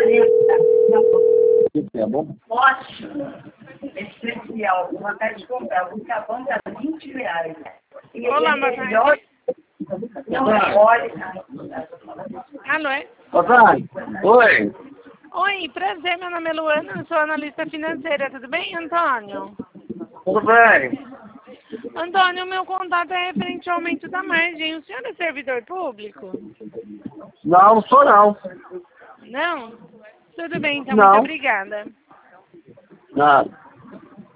É bom? Ótimo. Especial. Uma vontade de comprar. O sabão está R$20. E Olá, melhor. Não, olha. Alô, é? Otávio, oi. Oi, prazer, meu nome é Luana, eu sou analista financeira, tudo bem, Antônio? Tudo bem? Antônio, meu contato é referente ao aumento da margem. O senhor é servidor público? Não, não sou não. Não? Tudo bem, então, Não. muito obrigada. Nada.